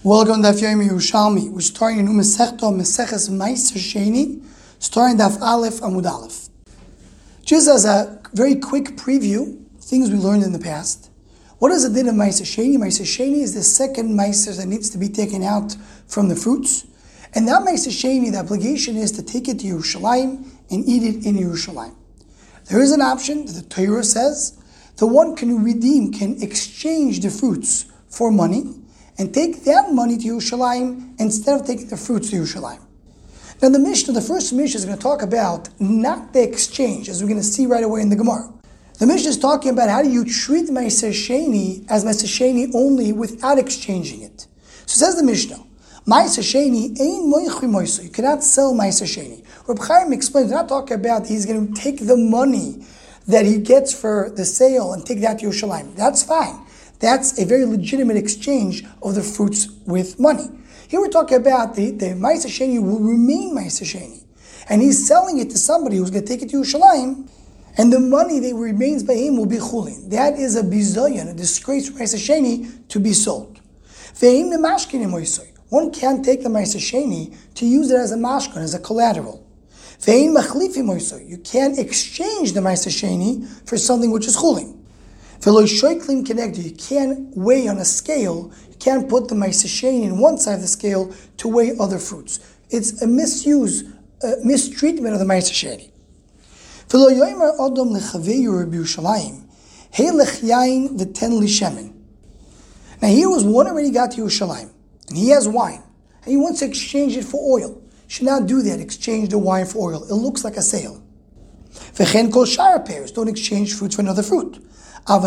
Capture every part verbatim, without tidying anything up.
Welcome to Daf Yomi Yerushalmi. We're starting a new Masechta, Maseches Ma'aser Sheni, starting Daf Aleph Amud Aleph. Just as a very quick preview, things we learned in the past. What is the din of Ma'aser Sheni? Ma'aser Sheni is the second Ma'aser that needs to be taken out from the fruits. And that Ma'aser Sheni, the obligation is to take it to Yerushalayim and eat it in Yerushalayim. There is an option that the Torah says the one can redeem, can exchange the fruits for money, and take that money to Yerushalayim instead of taking the fruits to Yerushalayim. Now the Mishnah, the first Mishnah is going to talk about not the exchange, as we're going to see right away in the Gemara. The Mishnah is talking about how do you treat Ma'aser Sheni as Ma'aser Sheni only without exchanging it. So says the Mishnah, Ma'aser Sheni ein moichi moiso. You cannot sell Ma'aser Sheni. Reb Chaim explains, not talking about he's going to take the money that he gets for the sale and take that to Yerushalayim. That's fine. That's a very legitimate exchange of the fruits with money. Here we're talking about the, the Ma'aser Sheni will remain Ma'aser Sheni. And he's selling it to somebody who's going to take it to Yerushalayim, and the money that remains by him will be chulin. That is a bizayon, a disgrace for Ma'aser Sheni to be sold. One can't take the Ma'aser Sheni to use it as a mashkan, as a collateral. You can't exchange the Ma'aser Sheni for something which is chulin. You can't weigh on a scale, you can't put the Ma'aser Sheni in one side of the scale to weigh other fruits. It's a misuse, a mistreatment of the Ma'aser Sheni. Now here was one already got to Yerushalayim, and he has wine, and he wants to exchange it for oil. Should not do that, exchange the wine for oil. It looks like a sale. Don't exchange fruits for another fruit. You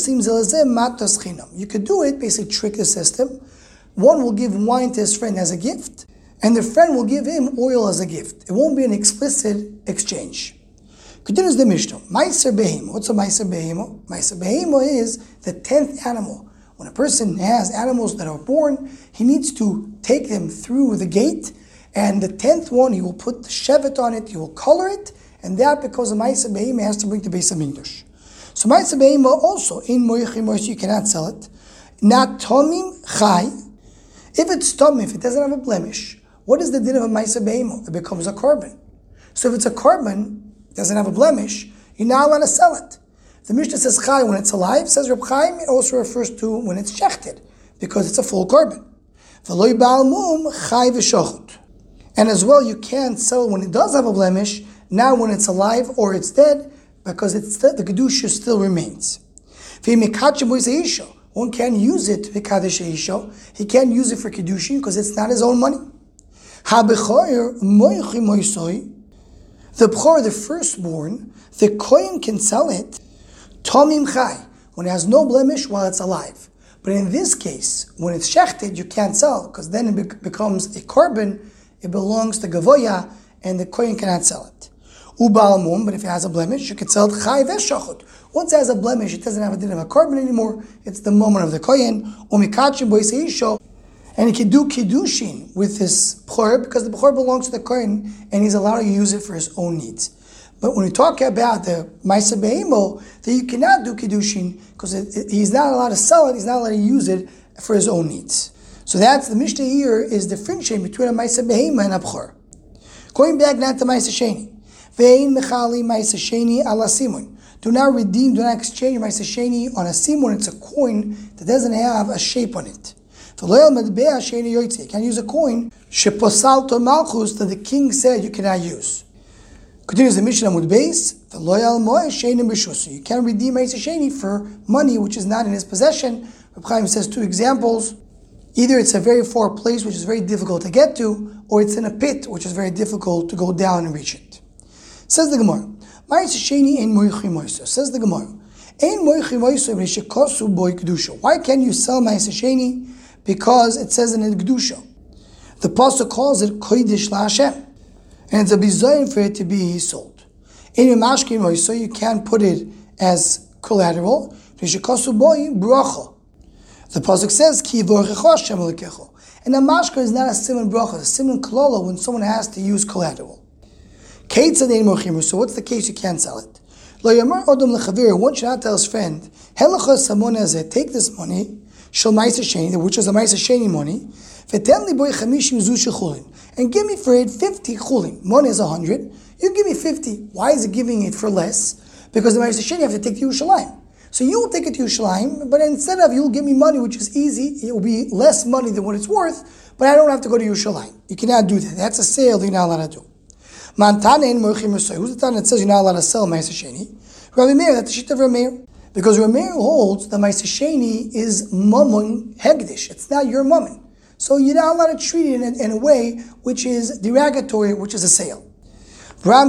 could do it, basically trick the system. One will give wine to his friend as a gift, and the friend will give him oil as a gift. It won't be an explicit exchange. Continues the Mishnah. Ma'aser behemo. What's a Ma'aser behemo? Ma'aser behemo is the tenth animal. When a person has animals that are born, he needs to take them through the gate, and the tenth one, he will put the shevet on it, he will color it, and that, because the Ma'aser behemo has to bring to Beis HaMikdash. So Ma'aser behemo also, in moichi moiso, you cannot sell it. Not tomim chai. If it's tomim, if it doesn't have a blemish, what is the din of a Ma'aser behemo? It becomes a korban. So if it's a korban, it doesn't have a blemish, you're not allowed to sell it. The Mishnah says chai when it's alive, says Reb Chaim, it also refers to when it's shechted, because it's a full korban. V'loi ba'al mum chai v'shochut. And as well, you can't sell when it does have a blemish, now when it's alive or it's dead, because it's still, the kedusha still remains. One can't use it he can't use it for kedushin because it's not his own money. The bchor, the firstborn, the kohen can sell it tomim chai, when it has no blemish while it's alive. But in this case, when it's shechted, you can't sell, because then it be- becomes a korban, it belongs to gavoya, and the kohen cannot sell it. Ubal mum, but if it has a blemish, you can sell it chai v'shachot. Once it has a blemish, it doesn't have a din of a korban anymore. It's the moment of the kohen. Umikachim boiseisho, and he can do kiddushin with his bchor, because the bchor belongs to the kohen, and he's allowed to use it for his own needs. But when we talk about the Ma'aser behemo, that you cannot do kiddushin because it, it, he's not allowed to sell it. He's not allowed to use it for his own needs. So that's the Mishnah here is differentiating between a Ma'aser behemo and a bchor. Going back now to Ma'aser Sheni. Ve'in mechali Ma'aser Sheni ala simun. Do not redeem, do not exchange Ma'aser Sheni on a simun. It's a coin that doesn't have a shape on it. You can't use a coin sheposalto malchus that the king said you cannot use. Continues the Mishnah Amud Beis. You can't redeem Ma'aser Sheni for money which is not in his possession. Reb Chaim says two examples. Either it's a very far place which is very difficult to get to, or it's in a pit which is very difficult to go down and reach it. Says the Gemara, Ma'aser Sheni ein moichi moiso. Says the Gemara, ein moichi moiso v'shikosu boi kedusha. Why can't you sell Ma'aser Sheni? Because it says in the kedusha. The pasuk calls it kodesh laHashem, and it's a bizayon for it to be sold. In your mashkin moiso, you can't put it as collateral. V'shikosu boi bracha. The pasuk says ki vorchecho Hashem lekecho. And a mashka is not a siman bracha, a siman klala when someone has to use collateral. So what's the case you can't sell it? One should not tell his friend, take this money, which is a Ma'aser Sheni money, V'ten li boy chamishim zu shechulin. And give me for it fifty chulin. One is a hundred. You give me fifty. Why is it giving it for less? Because the Ma'aser Sheni you have to take to Yerushalayim. So you'll take it to Yerushalayim, but instead of you'll give me money, which is easy, it will be less money than what it's worth, but I don't have to go to Yerushalayim. You cannot do that. That's a sale you're not allowed to do. Mantanein Mochim Yisrael. Who's the time that says you're not allowed to sell Ma'aser Sheni? Rabbi Meir, that's the shit of Rabbi Meir. Because Rabbi Meir holds that Ma'aser Sheni is Mammon Hegdish. It's not your Mammon. So you're not allowed to treat it in a, in a way which is derogatory, which is a sale. So then,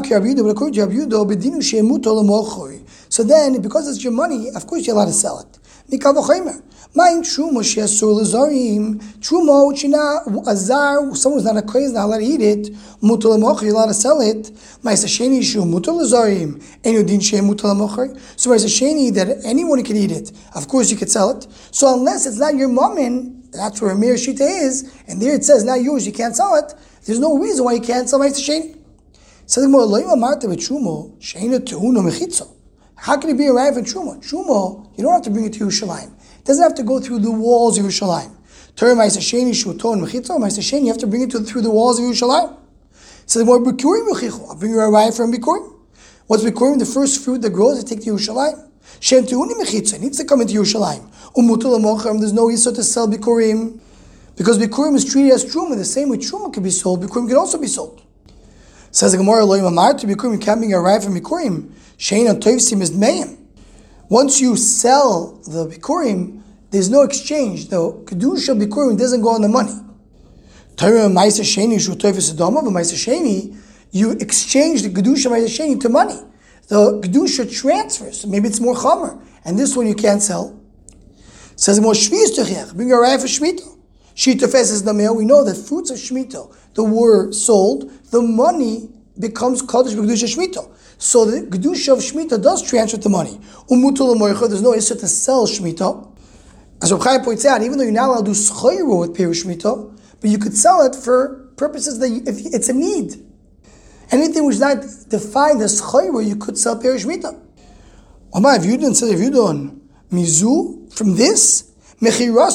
because it's your money, of course you're allowed to sell it. Mine truma she'asur lezarim, truma which not azar, someone who's not a crazy, not allowed to eat it. Mutal lemocher, you're allowed to sell it. Ma'aser sheni shu mutal lezarim, enudin she mutal lemocher. So Ma'aser sheni that anyone can eat it. Of course you could sell it. So unless it's not your mammon, that's where Amir Shita is, and there it says not yours, you can't sell it. There's no reason why you can't sell Ma'aser sheni. So the more loyim amarta v'trumo she'ena te'uno mechitzo. How can it be a right for truma? Truma, you don't have to bring it to Yerushalayim. It doesn't have to go through the walls of Yerushalayim. Torah Ma'aser Sheni shuton mechitzo, Ma'aser Sheni, you have to bring it to, through the walls of Yerushalayim. So the more bikurim mechicho, I'll bring you a right from bikurim. What's bikurim? The first fruit that grows, you take to Yerushalayim. Shem te'uni mechitzo, it needs to come into Yerushalayim. Umutul amocham, there's no issue to sell bikurim. Because bikurim is treated as truma, the same way truma can be sold, bikurim can also be sold. Says the Gemara, Lo Yimamar to Bikurim, you can't bring a right from Bikurim. Shein on Toivsim is Meim. Once you sell the Bikurim, there's no exchange. The Kedusha Bikurim doesn't go on the money. Torah Ma'aser Sheni Shu Toivs Adama, but Ma'aser Sheni, you exchange the Kedusha Ma'aser Sheni to money. The Kedusha transfers, so maybe it's more Chamer. And this one you can't sell. Says the Gemara, Shviz Tuchech, bring a right for Shemitah. Shitofes is the mail. We know that fruits of Shemitah that were sold, the money becomes Kodesh B'Kedusha Shemitah. So the Kedusha of Shemitah does transfer the money. Umutul Moicha, there's no issue to sell Shemitah. As Reb Chaim points out, even though you're not allowed to do Schayru with Perush Shemitah, but you could sell it for purposes that you, if it's a need. Anything which is not defined as Schayru, you could sell Perush Shemitah. Omar, if you didn't say, if you done Mizu, from this, when you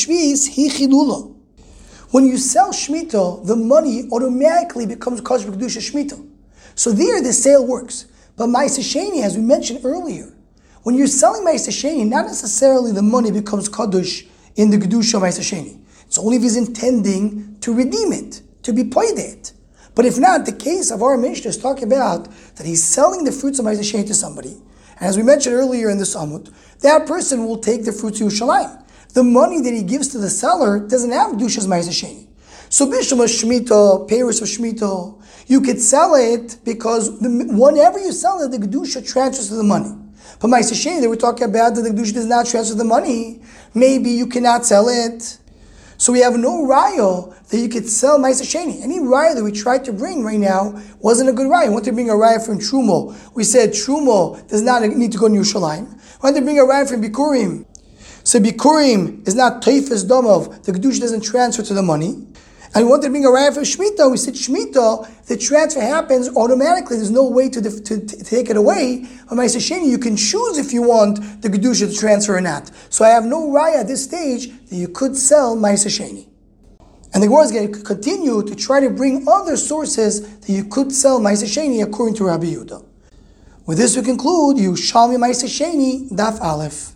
sell Shemitah, the money automatically becomes Kodesh B'Kedusha Shemitah. So there the sale works. But Ma'aser Sheni, as we mentioned earlier, when you're selling Ma'aser Sheni, not necessarily the money becomes Kodesh in the Kedusha of Ma'aser Sheni. It's only if he's intending to redeem it, to be paid it. But if not, the case of our Mishnah is talking about that he's selling the fruits of Ma'aser Sheni to somebody. And as we mentioned earlier in the Amud, that person will take the fruits to Yerushalayim. The money that he gives to the seller doesn't have Kedushas Ma'aser Sheni. So Bishlam Shemitah, Paris of Shemitah, you could sell it because the, whenever you sell it, the Kedusha transfers to the money. But Ma'aser Sheni, they were talking about that the Kedusha does not transfer the money. Maybe you cannot sell it. So we have no raya that you could sell Ma'aser Sheni. Any raya that we tried to bring right now wasn't a good raya. We wanted to bring a raya from Trumo. We said Trumo does not need to go to Yerushalayim. We wanted to bring a raya from Bikurim. So Bikurim is not Teifes Domov. The Kedusha doesn't transfer to the money. And we wanted to bring a raya from Shemitah. We said Shemitah, the transfer happens automatically. There's no way to, to, to, to take it away. On Ma'aser Sheni, you can choose if you want the Kedusha to transfer or not. So I have no raya at this stage that you could sell Ma'aser Sheni. And the Gemara is going to continue to try to bring other sources that you could sell Ma'aser Sheni according to Rabbi Yehuda. With this we conclude Yerushalmi Ma'aser Sheni, Daf Aleph.